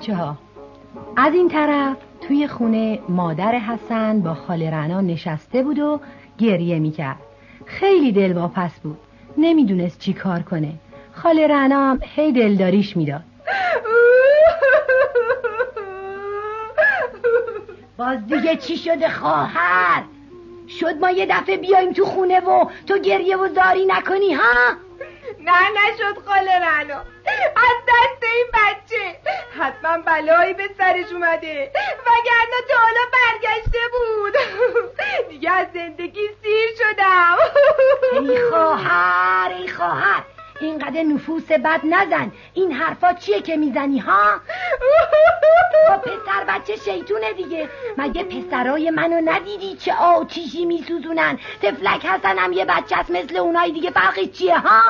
بچه‌ها، از این طرف توی خونه مادر حسن با خاله رعنا نشسته بود و گریه میکرد. خیلی دلواپس بود، نمیدونست چی کار کنه. خاله رعنا هم هی دلداریش میداد. باز دیگه چی شده خواهر؟ شد ما یه دفعه بیایم تو خونه و تو گریه و زاری نکنی ها؟ نه نشد خاله رعنا، از دست این بچه حتما بلایی به سرش اومده، وگرنه تا حالا برگشته بود. دیگه از زندگی سیر شدم. ای خواهر اینقدر نفوس بد نزن. این حرفا چیه که میزنی ها؟ با پسر بچه شیطونه دیگه. مگه پسرای منو ندیدی چه آتیشی میسوزونن؟ تفلک حسنم یه بچه است مثل اونای دیگه، فرقش چیه ها؟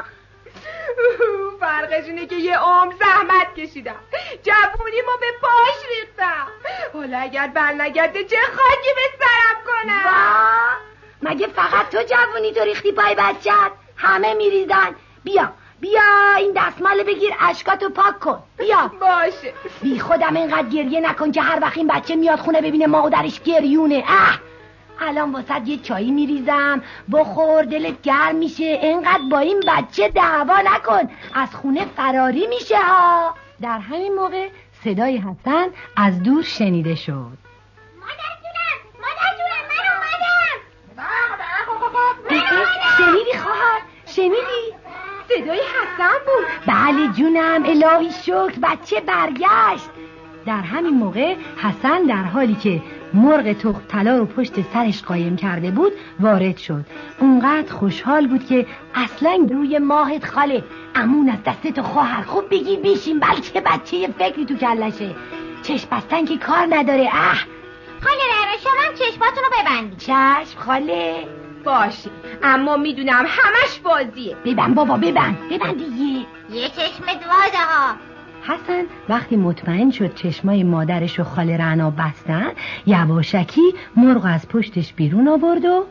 فرقش اینه که یه عمر زحمت کشیدم، جوونیمو به پاش ریختم. حالا اگر برنگرده چه خاکی به سرم کنم؟ مگه فقط تو جوونی تو ریختی پای بچت؟ همه میریزن. بیا این دستمال بگیر، اشکاتو پاک کن. بیا. باشه. بی خودم اینقدر گریه نکن که هر وقت این بچه میاد خونه ببینه مادرش گریونه. الان واسه یه چایی میریزم، بخور، دلت گرم میشه. اینقدر با این بچه دعوا نکن، از خونه فراری میشه ها. در همین موقع صدای حسن از دور شنیده شد. مادر جونم من اومدم. شنیدی خواهر؟ شنیدی؟ صدای حسن بود. بله جونم، الهی شکر بچه برگشت. در همین موقع حسن در حالی که مرغ تخم طلا رو پشت سرش قایم کرده بود وارد شد. اونقدر خوشحال بود که اصلا روی ماهت خاله. امون از دستت خواهر، خوب بگیر بیشیم، بلکه بچه یه فکری تو کلشه. چشم بستن که کار نداره. خاله رعنا شما هم چشماتونو ببندید. چشم خاله. باشه، اما میدونم همش بازیه. ببند بابا، ببند دیگه. یه چشم دوازه ها. حسن وقتی مطمئن شد چشمای مادرش و خاله رعنا بستن، یواشکی مرغ از پشتش بیرون آورد و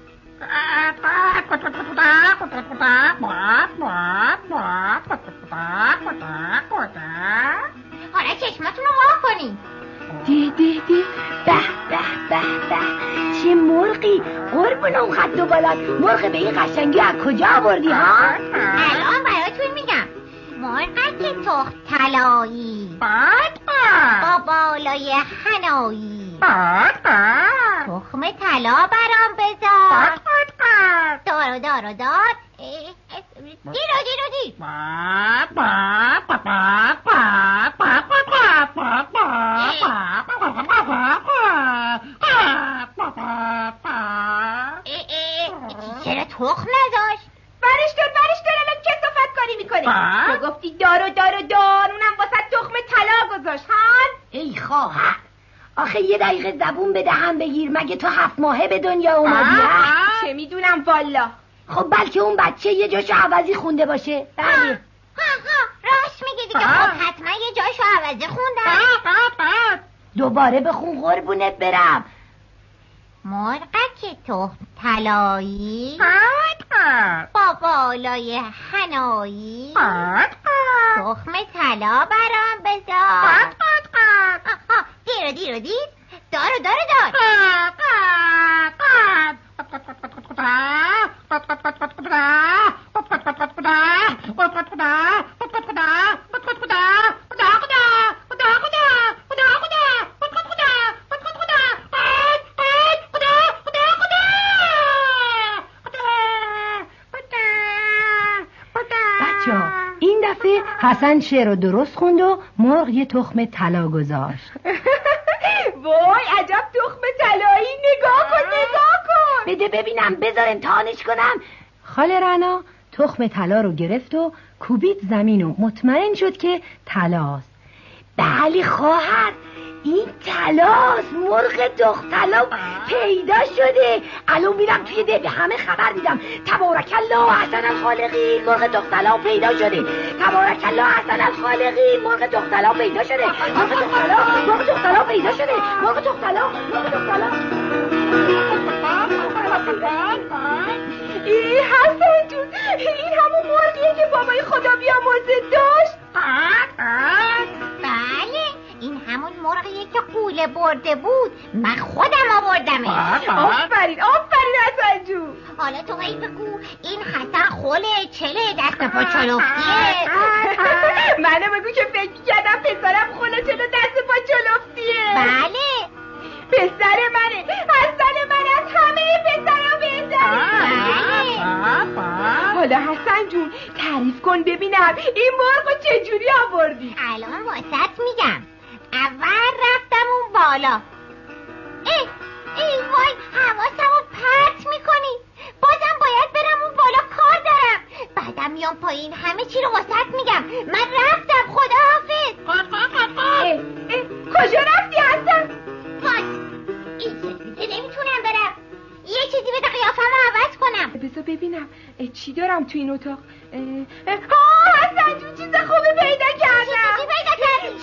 حالا چشماتونو وا کنید. ده به چه مرغی، قربون اون خد و بالات. مرغ به این قشنگی از کجا آوردی ها؟ الان براتون میگم. مرغک تخم طلایی با بالای حنایی، تخم طلا برام بذار، دار دیر چرا تخم نذاشت؟ برش دار الان کسافت کاری میکنه. تو گفتی دار اونم واسه تخم طلا گذاشت هان؟ ای خواهر، آخه یه دقیقه زبون به دهن بگیر. مگه تو 7 ماهه به دنیا اومدی؟ چه میدونم والا. خب بلکه اون بچه یه جاشو عوضی خونده باشه. بله راست میگی دیگه. خب حتما یه جاشو عوضی خوندن. دوباره بخون قربونت برم. مرغک تخم طلایی با بالای حنایی، تخم طلا برام بذار، دیر دار این دفعه حسن شعر رو درست خوند و مرغ یه تخم طلا گذاشت. وای عجب تخم طلایی. نگاه کن. بده ببینم، بذار امتحانش کنم. خاله رعنا تخم طلا رو گرفت و کوبید زمین و مطمئن شد که طلاست. بله خواهر، این طلاست. مرغ تخم طلا پیدا شده. الان میرم توی ده به همه خبر میدم. تبارک الله احسن الخالقین، مرغ تخم طلا پیدا شده. تبارک الله احسن الخالقین، مرغ تخم طلا پیدا شده. مرغ تخم طلا پیدا شده. مرغ تخم طلا. ای حسن جون، این همون مرغیه که بابای خدا بیامرزه داشت؟ بله، مرغیه که قوله برده بود، من خودم آوردمش. آفرین حسن جون. حالا تو هی بگو این حسن خوله چله دست پا چلفتیه. منو بگو که فکر کردم پسرم خوله چلو دست پا چلفتیه. بله پسر منه، حسن من از همه پسرها بهتره. حالا حسن جون تعریف کن ببینم این مرغو چجوری آوردی؟ الان واسط میگم. اول رفتم اون بالا. ای وای حواسمو پرت میکنی. بازم باید برم اون بالا، کار دارم. بعدم میام پایین همه چی رو واسط میگم. من رفتم، خداحافظ. کجا رفتی حسن؟ وای این چیزی نمیتونم برم. یه چیزی بده قیافه‌مو عوض کنم. بذار ببینم چی دارم تو این اتاق. حسن جون چیز خوبی پیدا کردم. چی پیدا کردی؟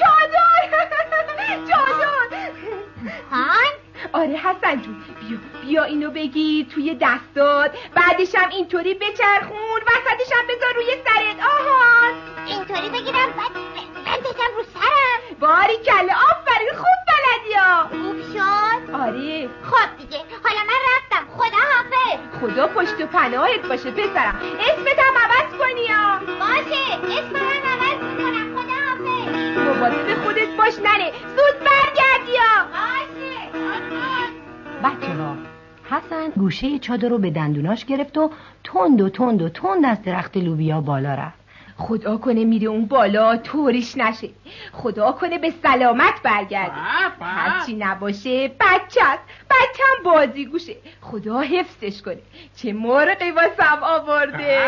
چادر. هان؟ آره حسن جون بیا اینو بگیر توی دستات، بعدش هم اینطوری بچرخون، وسطش هم بذار روی سرت. آهان اینطوری بگیرم بعد بندازم رو سرم. باریکلا آفرین، خوب بلدی ها. خوب شد؟ آره. خب دیگه حالا من رفتم، خداحافظ. خدا پشت و پناهت باشه پسرم. اسمت هم عوض کنی ها. باشه اسمم عوض میکنم، خداحافظ. مواظب خودت باش ننه، زود برگردی ها. باشه. بچه‌ها، حسن گوشه چادر رو به دندوناش گرفت و تند از درخت لوبیا بالا رفت. خدا کنه میره اون بالا طوریش نشه، خدا کنه به سلامت برگرده. هرچی نباشه بچم بازی گوشه، خدا حفظش کنه. چه مرغی واسم آورده.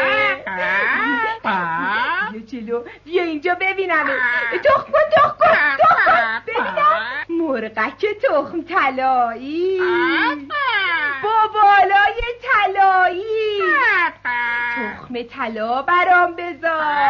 بیا جلو، بیا اینجا ببینم. تخم کن ببینم. مرغک تخم طلایی با بالای طلایی، تخم طلا برام بذار.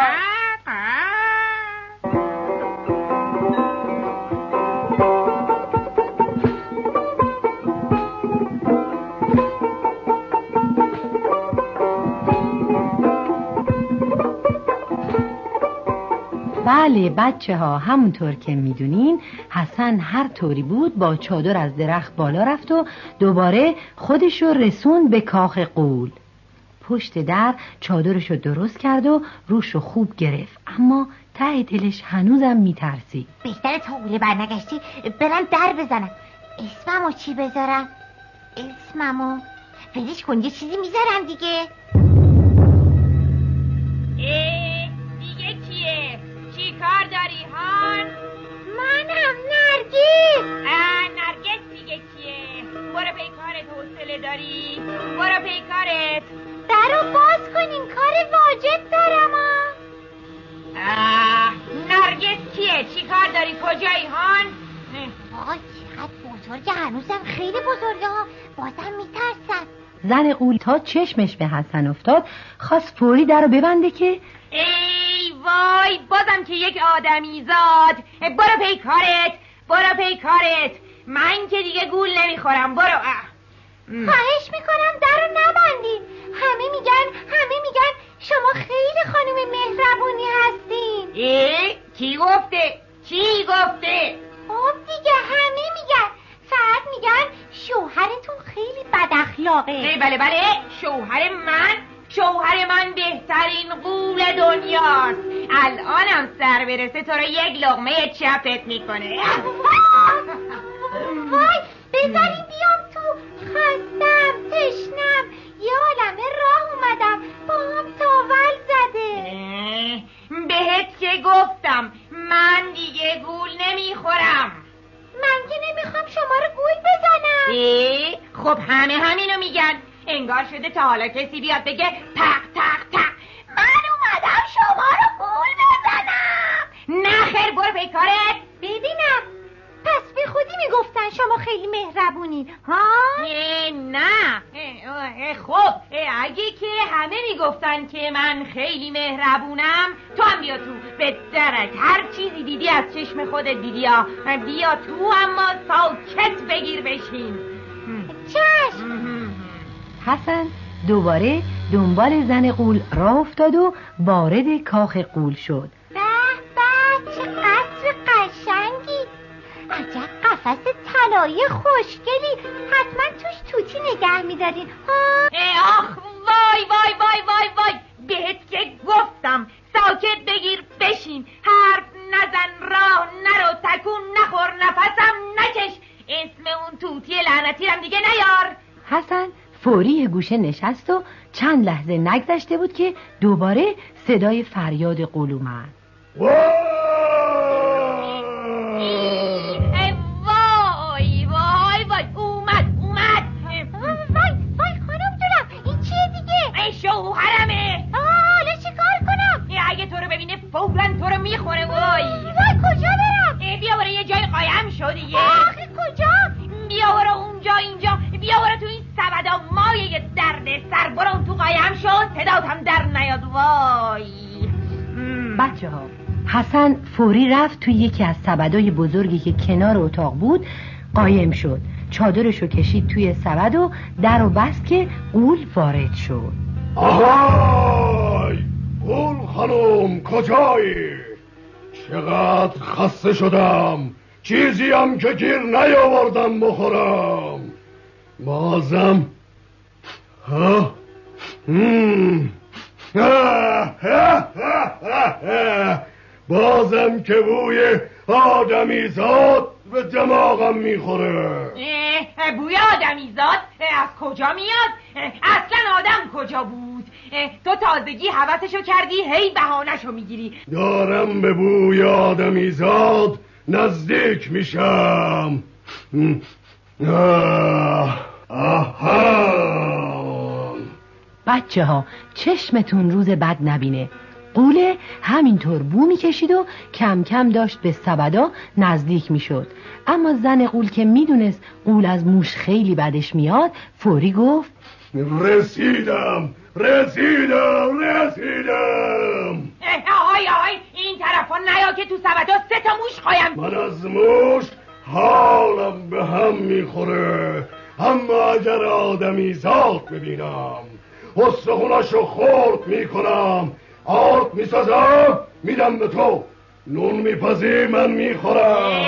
بله بچه‌ها، همونطور که میدونین حسن هر طوری بود با چادر از درخت بالا رفت و دوباره خودشو رسون به کاخ غول. پشت در چادرشو درست کرد و روشو خوب گرفت، اما ته دلش هنوزم میترسید. بهتره تا غوله برنگشتی برم در بزنم. اسممو چی بذارم؟ اسممو ولش کن، یه چیزی میذارم دیگه. دیگه کیه؟ چی کار داری هان؟ منم نرگس. نرگس دیگه کیه؟ برو پی کارت، حوصله داری؟ برو پی کارت. درو باز کنین، کار واجب دارم. نرگس کیه؟ چی کار داری؟ کجایی هان؟ آقا چقدر بزرگه، هنوزم خیلی بزرگه ها، بازم میترسم. زن غول تا چشمش به حسن افتاد خواست فوری درو ببنده که ای وای، بازم که یک آدمی زاد. برو پی کارت. من که دیگه گول نمیخورم. برو. خواهش میکنم درو نبندین. همه میگن شما خیلی خانم مهربونی هستین. کی گفته؟ خب دیگه همه میگن. فقط میگن شوهرتون خیلی بد اخلاقه. بله شوهر من بهترین غول دنیاست. الانم سر برسه تو رو یک لقمه چپت میکنه. وای بذارین بیام تو، خستم تشنم، یه عالمه راه اومدم، با هم تاول زده. بهت که گفتم من دیگه گول نمیخورم. من که نمیخوام شما رو گول بزنم. خب همه همینو میگن. انگار شده تا حالا کسی بیاد بگه تق من اومدم شما رو گول بزنم. نه خیر، برو پی کارت. ببینم پس به خودی میگفتن شما خیلی مهربونین ها؟ نه خب اگه که همه میگفتن که من خیلی مهربونم، تو هم بیا تو به درک. هر چیزی دیدی از چشم خودت دیدی ها. بیا تو اما ساکت بگیر بشین. چشم. حسن دوباره دنبال زن غول راه افتاد و وارد کاخ غول شد. به چه قصر قشنگی. قفس طلایی خوشگلی، حتما توش توتی نگه می‌دارین. آخ وای وای وای وای وای، بهت که گفتم ساکت بگیر بشین، حرف نزن، راه نرو، تکون نخور، نفسم نکش، اسم اون توتی لعنتی هم دیگه نیار. حسن فوری گوشه نشست و چند لحظه نگذشته بود که دوباره صدای فریاد قول اومد. وای وای وای، اومد. وای خانم جونم، این چیه دیگه؟ ای شوهرمه. حالا چی کار کنم؟ اگه تو رو ببینه فوراً تو رو میخوره. وای کجا برم؟ بیا برو یه جای قایم شو دیگه. آخه کجا؟ بیا برو اونجا، اینجا، بیا برو تو این سبدا مایه درد سر، برو تو قایم شو، صدات هم در نیاد. وای بچه ها، حسن فوری رفت توی یکی از سبدای بزرگی که کنار اتاق بود قایم شد، چادرشو کشید توی سبد و در و بست که قول وارد شد. آهای قول خانم کجایی؟ چقدر خسته شدم، چیزی هم که گیر نیاوردم بخورم. بازم بازم که بوی آدمیزاد به دماغم میخوره. بوی آدمیزاد از کجا میاد؟ اصلا آدم کجا بود؟ تو تازگی حواسشو کردی هی بهانه‌شو میگیری. دارم به بوی آدمیزاد نزدیک میشم. بچه ها چشمتون روز بد نبینه. قوله همینطور بو میکشید و کم کم داشت به سبدا نزدیک میشد، اما زن قول که میدونست قول از موش خیلی بدش میاد فوری گفت رسیدم. آهای این طرفا نیا که تو سبدا 3 تا موش قایم. من از موش حالم به هم میخوره، اما اگر آدمی زاد ببینم استخوناشو خورد میکنم، آرد میسازم میدم به تو، نون میپزی من میخورم.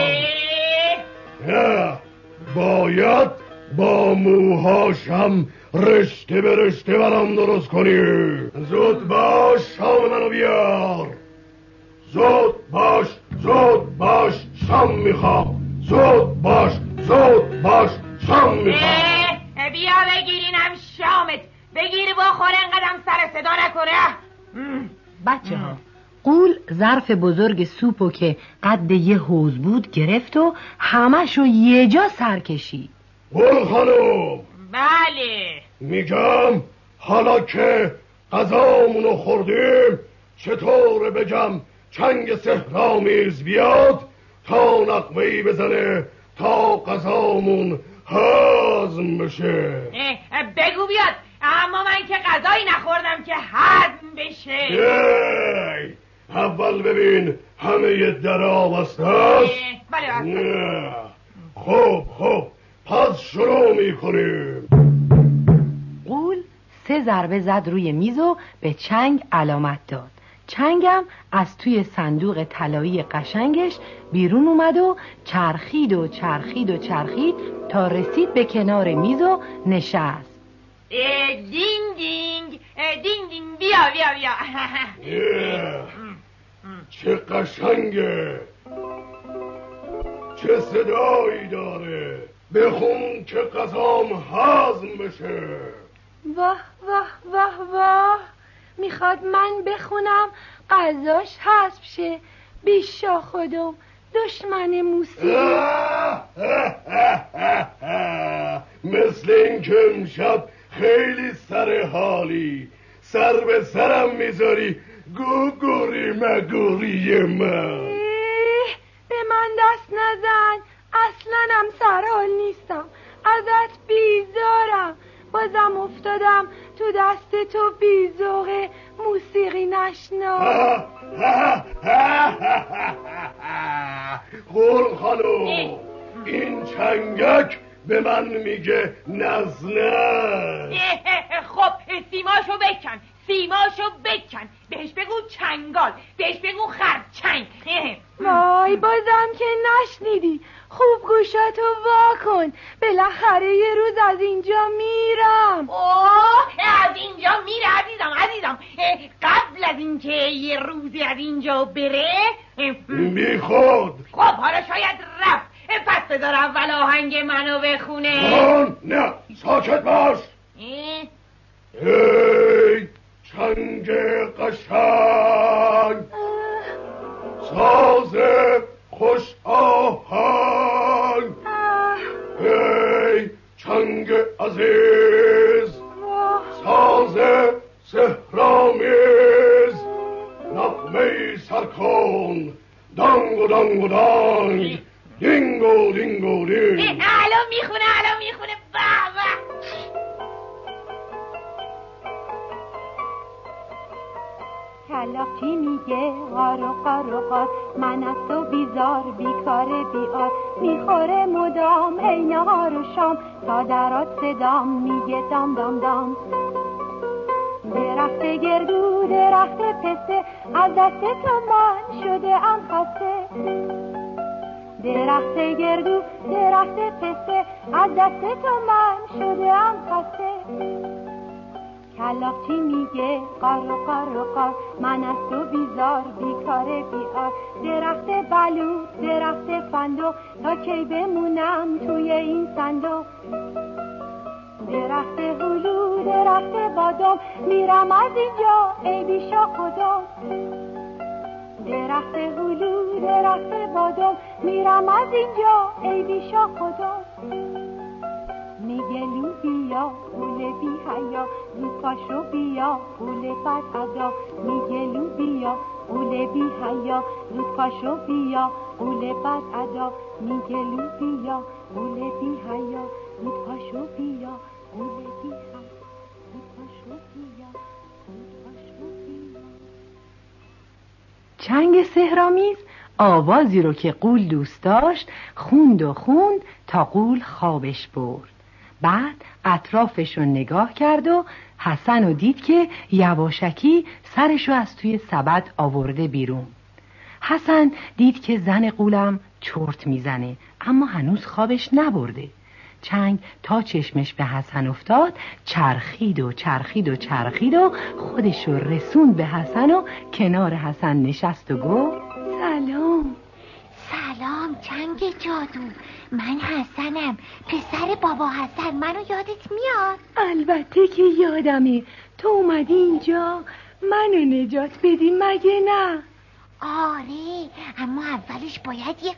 باید با موهاشم رشته به رشته برام درست کنی. زود باش شام منو بیار. زود باش شام میخوام. زود باش شام میخوام. بیا بگیرینم شامت، بگیر بخور، انقدرم سر صدا نکنه. بچه ها قول ظرف بزرگ سوپو که قد یه حوض بود گرفت و همشو یه جا سر کشید. قول خانم. بله میگم حالا که غذامونو خوردیم چطور بگم چنگ سحرآمیز بیاد تا نغمه‌ای بزنه تا غذامون هضم بشه. بگو بیاد، اما من که غذایی نخوردم که هضم بشه. اول ببین همه درا بسته است. بله خب پس شروع میکنیم. قول 3 ضربه زد روی میز و به چنگ علامت داد. چنگم از توی صندوق طلایی قشنگش بیرون اومد و چرخید تا رسید به کنار میز و نشست. دینگ دینگ بیا چه قشنگه، چه صدایی داره، بخون که غذام هضم بشه. واه میخواد من بخونم غذاش هضم شه. بیشا خودم دشمن موسیقی. مثل این که امشب خیلی سر حالی، سر به سرم میذاری گوگوری مگوری من. به من دست نزن، اصلا هم سرحال نیستم، ازت بیزارم. بازم افتادم تو دست تو بیزوغه موسیقی نشنا. قول خانم این چنگک به من میگه نزنه. خب سیماشو بکن، بهش بگو چنگال، بهش بگو خرچنگ. وای بازم که نشنیدی. خوب گوشاتو وا کن، بالاخره یه روز از اینجا میرم. از اینجا میره عزیزم. قبل از اینکه یه روزی از اینجا بره بی خود. خب حالا شاید رفت، پس بذار اول آهنگ منو بخونه. نه ساکت باش. ای چنگ قشنگ، ساز خوش آهنگ، ای چنگ عزیز، ساز سحرآمیز، نغمه سر کن، دانگ و دانگ و دانگ، دینگ و دینگ و دینگ. الان میخونه بابا. کلاقچی میگه غار و غار و غار، من از تو بیزار بیکار بیار، میخوره مدام ای نهار و شام، تا درات صدام میگه دام دام دام. درخت گردو درخت پسته، از دست تو من شده ام خسته. درخت گردو درخت پسته، از دست تو من شده ام خسته. کلاقچی میگه قار و قار و قار، من از تو بیزار بیکار بیار، درخت بلوط درخت فندق، تا کی بمونم توی این صندوق. درخت هلو درخت بادام، میرم از اینجا ای بیشا خودم. درخت هلو درخت بادام، میرم از اینجا ای بیشا خودم. میگه لوبیا گل بی حیا، زود پاشو بیا گل بد ادا. میگه لوبیا گل بی حیا، زود پاشو بیا گل بد ادا. میگه لوبیا گل بی حیا، زود پاشو بیا گل بی حیا، زود پاشو بیا، زود پاشو بیا. چنگ سحرآمیز آوازی رو که قول دوست داشت خوند و خوند تا قول خوابش برد. بعد اطرافش رو نگاه کرد و حسن رو دید که یواشکی سرش رو از توی سبد آورده بیرون. حسن دید که زن قولم چرت میزنه، اما هنوز خوابش نبرده. چنگ تا چشمش به حسن افتاد چرخید و چرخید و چرخید و خودش رو رسوند به حسن و کنار حسن نشست و گفت سلام. سلام چنگ جادو، من حسنم، پسر بابا حسن. منو یادت میاد؟ البته که یادمه، تو اومدی اینجا منو نجات بدی مگه نه؟ آره، اما اولش باید یه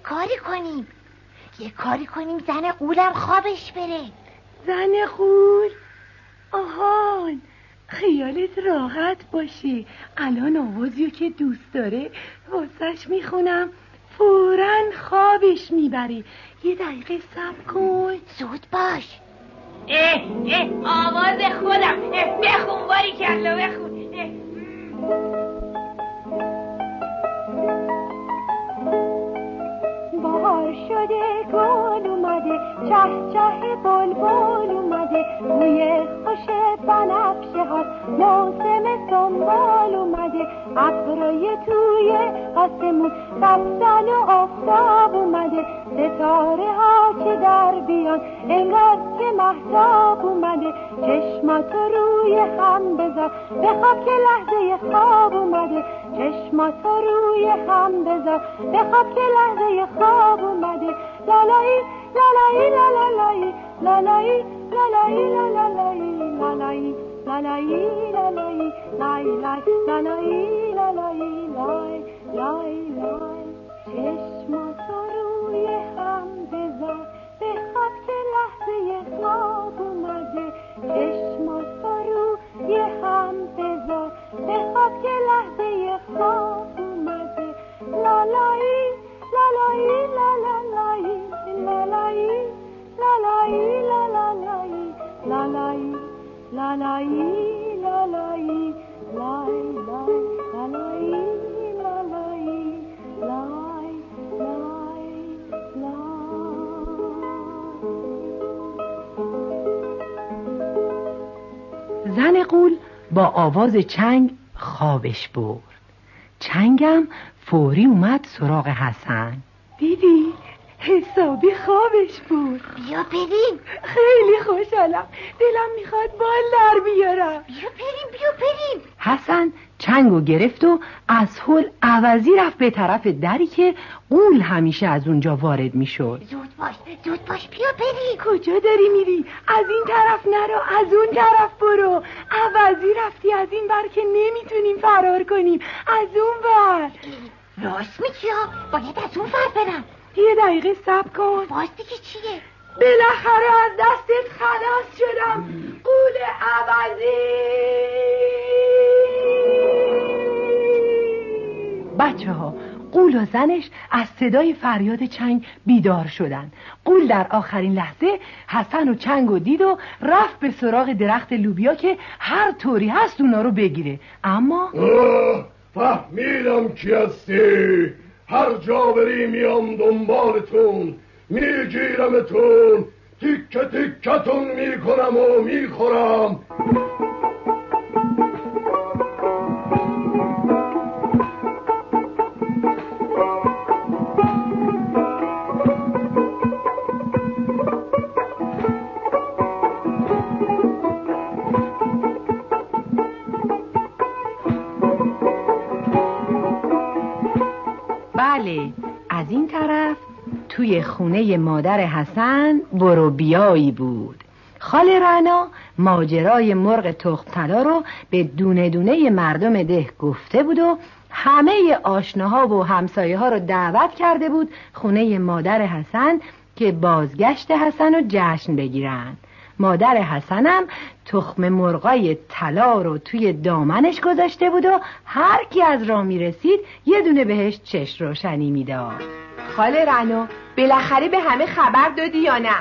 کاری کنیم زن قولم خوابش بره. زن قول؟ آهان، خیالت راحت باشه، الان آوازیو که دوست داره واسش میخونم، فوراً خوابش میبری. یه دقیقه صبر کن. زود باش. آواز خودم. بخون باری کلا بخون. بهار شده گل اومده، چه چه بلبل اومده، بوی خوش بنفشه ها، موسم سنبال اومده، ابرای توی آسمون رفتن و آفتاب اومده، ستاره ها که در بیان انگار که مهتاب اومده، چشماتو روی هم بذار بخواب که لحظه خواب اومده، چشماتو روی هم بذار بخواب که لحظه خواب اومده. لالایی لالایی لالایی لالایی لالایی لالایی لالایی لالایی لای لای لالایی لالایی لای لای لای. چشماتو روی هم بذار بخواب که لحظه خواب اومده، چشماتو روی هم بذار بخواب که لحظه خواب اومده. لالایی لالایی لالایی لالایی لالایی لالایی لالایی لالایی لالایی لای لای لالایی لالایی لای لای لای. زن قول با آواز چنگ خوابش برد. چنگم فوری اومد سراغ حسن. دیدی حسابی خوابش بود. بیا بریم. خیلی خوشحالم، دلم میخواد بال در بیارم. بیا بریم. حسن چنگو گرفت و از هول عوضی رفت به طرف دری که غول همیشه از اونجا وارد میشد. زود باش بیا بریم. کجا داری میری؟ از این طرف نرو، از اون طرف برو. عوضی رفتی از این بر که نمیتونیم فرار کنیم، از اون بر. راست میگی ها، باید از اون ور برم. یه دقیقه صبر کن. واسه که چیه؟ بالاخره از دستت خلاص شدم غول عوضی. بچه ها، غول و زنش از صدای فریاد چنگ بیدار شدن. غول در آخرین لحظه حسن و چنگو دید و رفت به سراغ درخت لوبیا که هر طوری هست اونا رو بگیره. اما فهمیدم کی هستی. هر جا بری میام دنبالتون، میگیرمتون، تیکه تیکتون میکنم و میخورم. بله، از این طرف توی خونه مادر حسن برو بیایی بود. خاله رعنا ماجرای مرغ تخم طلا رو به دونه دونه مردم ده گفته بود و همه آشناها و همسایه ها رو دعوت کرده بود خونه مادر حسن که بازگشت حسن رو جشن بگیرن. مادر حسنم تخم مرغای طلا رو توی دامنش گذاشته بود و هر کی از راه میرسید یه دونه بهش چشم روشنی میداد. خاله رعنا، بالاخره به همه خبر دادی یا نه؟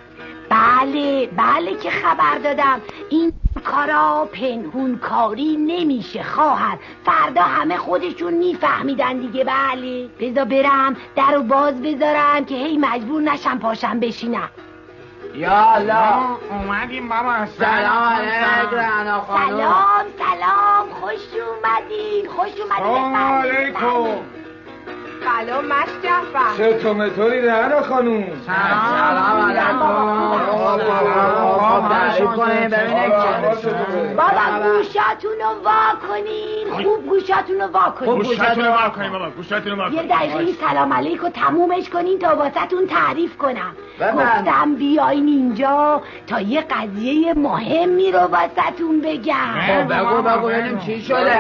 بله که خبر دادم. این کارا پنهون کاری نمیشه خواهر، فردا همه خودشون میفهمیدن دیگه. بله، بذار برم درو باز بذارم که هی مجبور نشم پاشم بشینم. یا الله، اومدیم بابا. سلام علیکم رعنا خانم. سلام، خوش اومدین. سلام علیکم. سلام مشجعفر. چطوری رعنا خانم؟ سلام علیکم. تعریف کنین ببینید بابا گوشاتونو وا کنین. خوب گوشاتونو وا کنین. یه دقیقه این سلام علیکو تمومش کنین تا واسهتون تعریف کنم. گفتم بیاین اینجا تا یه قضیه مهمی رو واسهتون بگم. بگو ببینیم چی شده.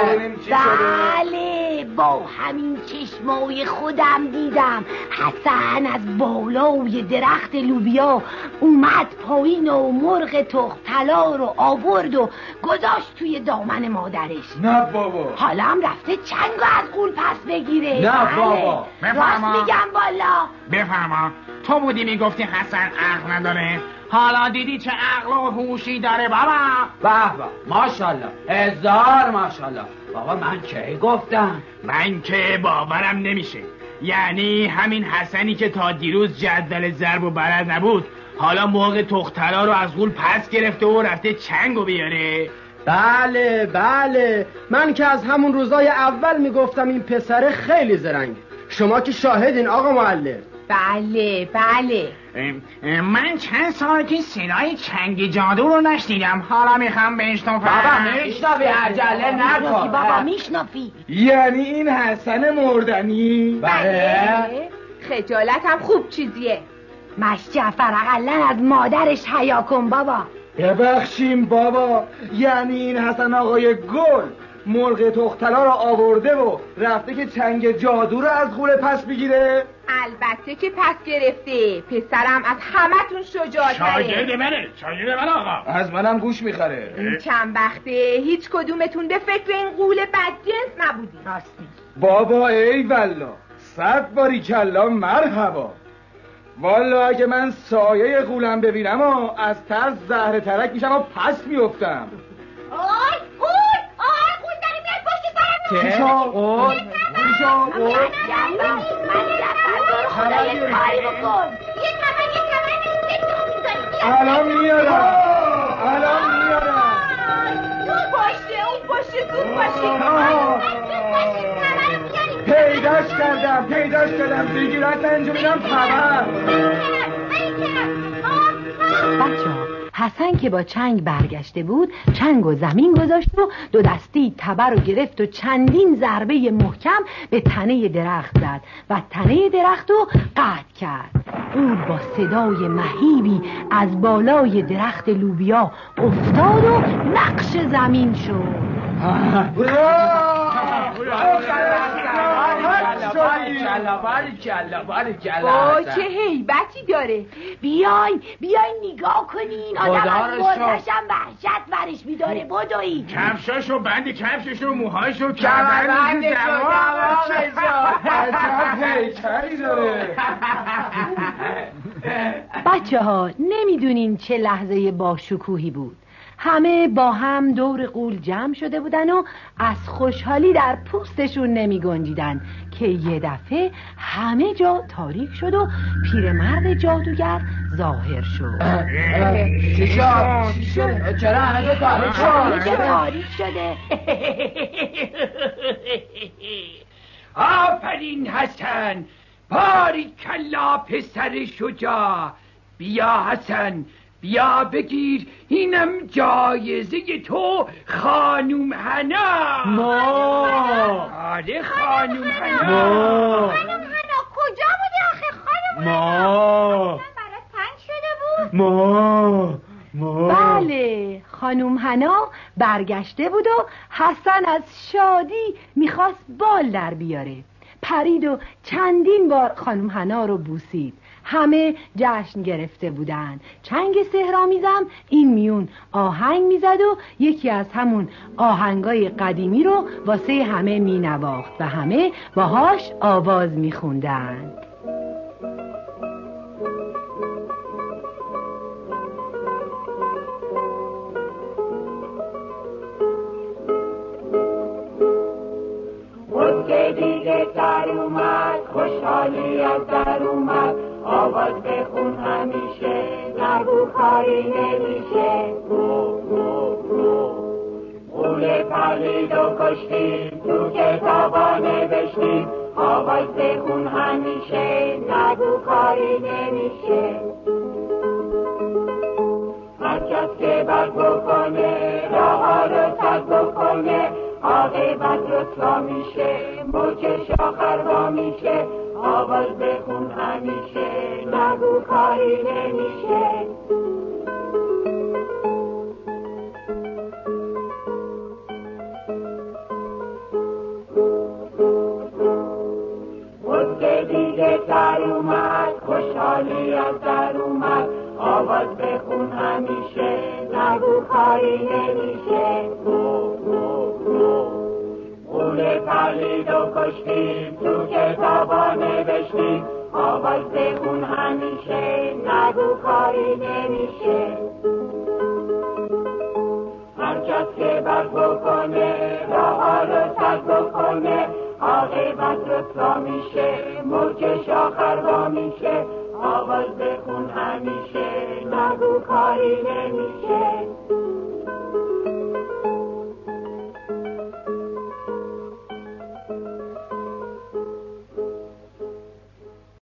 بله، با همین چشمای خودم دیدم حسن از بالای درخت لوبیا اومد پایین و مرغ تخم طلا رو آورد و گذاشت توی دامن مادرش. نه بابا. حالا هم رفته چنگو از غول پس بگیره. نه بابا. راست میگم والا. بفرما، تو بودی میگفتی حسن عقل نداره، حالا دیدی چه عقل و هوشی داره بابا. به ماشاءالله، هزار ماشاءالله. بابا من چه گفتم؟ من که باورم نمیشه. یعنی همین حسنی که تا دیروز جدول ضرب و بلد نبود حالا مرغ تخم طلا رو از غول پس گرفته و رفته چنگو بیاره؟ بله، من که از همون روزای اول میگفتم این پسر خیلی زرنگ. شما که شاهدین آقا معلم. بله. من چند ساعت این صدای چنگ جادو رو نشنیدم، حالا میخوام بشنوم. بابا میشنوی، عجله نکن. بابا میشنفی. یعنی این حسن مردنی؟ بله. خجالتم خوب چیزیه. مشجعفر اقلن از مادرش حیا کن بابا. ببخشیم بابا، یعنی این حسن آقای گل مرغ تخم طلا رو آورده و رفته که چنگ جادو رو از غول پس بگیره؟ البته که پس گرفته. پسرم از همتون شجاع‌تره. شاگرد منه آقا. از منم گوش میخره. این چند وقته هیچ کدومتون به فکر این غول بدجنس نبودی. راستی بابا ای والله، 100 باری کلا مرحبا. والا اگه من سایه غولم ببینم و از ترس زهر ترک میشم و پس میفتم. آی غول داری میاد پشت سرم. غول خدای کاری بکن. یه کمر الان میارم. اون باشه. پیداش تلاش کردم بگیرد اینجا میرم خبر. بچه‌ها حسن که با چنگ برگشته بود چنگ و زمین گذاشت و دو دستی تبر رو گرفت و چندین ضربه محکم به تنه درخت زد و تنه درخت رو قطع کرد. او با صدای مهیبی از بالای درخت لوبیا افتاد و نقش زمین شد. چه هیبتی داره. بیاین نگاه کنین. آدم از بازشم وحشت ورش میداره. بدوین کفشاشو بند کفششو موهاشو کمربندشو هیکلی داره. بچه ها نمیدونین چه لحظه با شکوهی بود. همه با هم دور غول جمع شده بودن و از خوشحالی در پوستشون نمی گنجیدن که یه دفعه همه جا تاریک شد و پیرمرد جادوگر ظاهر شد. چی شد؟ چرا همه تاریک شده؟ آفرین حسن، باریکلا پسر شجاع. بیا حسن، بیا بگیر، اینم جایزه تو خانوم حنا. آره خانوم حنا. خانوم حنا کجا بودی آخه خانوم ما برات تنگ شده بود. بله خانوم حنا برگشته بود و حسن از شادی میخواست بال در بیاره. پرید و چندین بار خانوم حنا رو بوسید. همه جشن گرفته بودن. چنگ سحرآمیزم این میون آهنگ میزد و یکی از همون آهنگای قدیمی رو واسه همه مینواخت و همه باهاش آواز میخوندن. دیگه در اومد، خوشحالی از در اومد، آواز بخون همیشه، نگو کاری نمیشه. غول پرید و کشتیم، تو کتابا نوشتیم، آواز بخون همیشه، نگو کاری نمیشه. هر کس که بد بکنه، راه رو سد بکنه، عاقبت رسوا میشه، موجش آخر میشه. آواز بخون همیشه، نگو کاری نمیشه. خود دیگه در اومد، خوشحالی از در اومد، آواز بخون همیشه، نگو کاری نمیشه. غول پرید و کشتیم، تو کتابا نوشتیم، آواز بخون همیشه، نگو کاری نمیشه. هر کس که بد بکنه، راه رو سد بکنه، عاقبت رسوا میشه، موجش آخر میشه. آواز بخون همیشه، نگو کاری نمیشه.